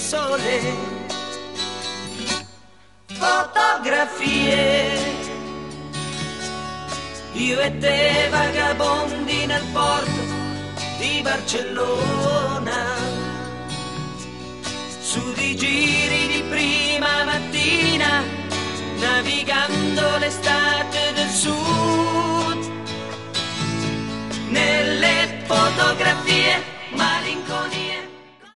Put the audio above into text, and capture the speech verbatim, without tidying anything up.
sole, fotografie, io e te vagabondi nel porto di Barcellona, su di giri di prima mattina, navigando l'estate